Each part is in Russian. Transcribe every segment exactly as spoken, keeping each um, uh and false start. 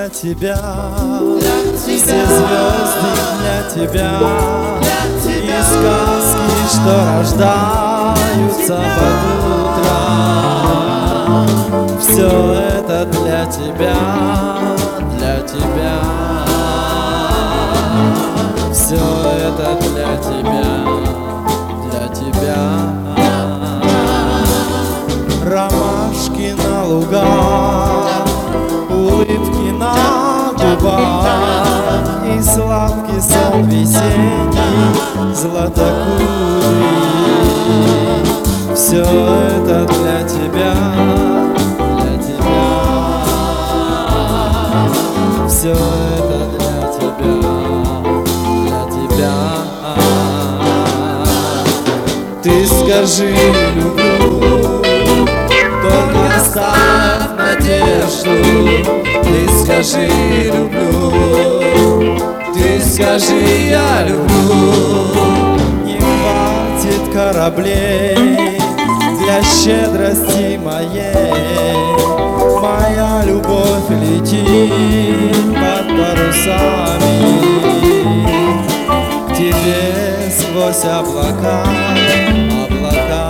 для тебя, для все тебя, звезды для тебя, для тебя, и сказки, что рождаются под утро. Все это для тебя, для тебя. Все это для тебя, для тебя. Ромашки на лугах, улыбки на губах, и сладкий сон весенний, златокудрый. Все это для тебя, для тебя. Все это для тебя, для тебя. Ты скажи люблю, только оставь надежду. Ты скажи люблю, ты скажи я люблю. Не хватит кораблей для щедрости моей. Моя любовь летит под парусами к тебе сквозь облака, облака.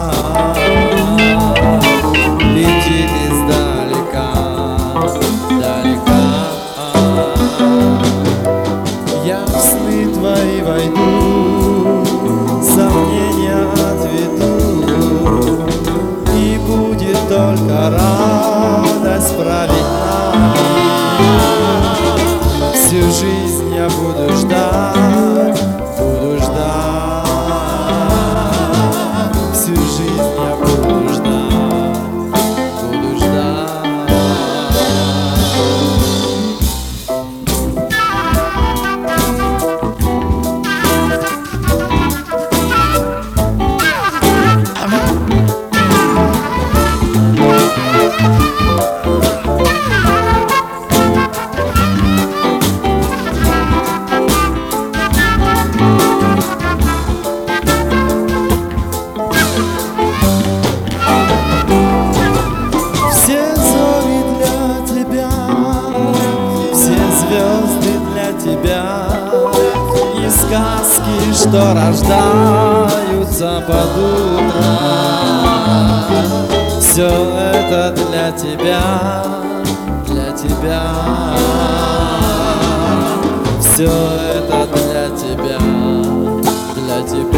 Летит издалека, далека. Я в сны твои войду, сомнения отведу, и будет только радость править нами. Всю жизнь я буду ждать, буду ждать. Всю жизнь я буду ждать, буду ждать. Все зори для тебя, все звезды для тебя, и сказки, что рождаются под утро. Все это для тебя, для тебя. Все это для тебя, для тебя.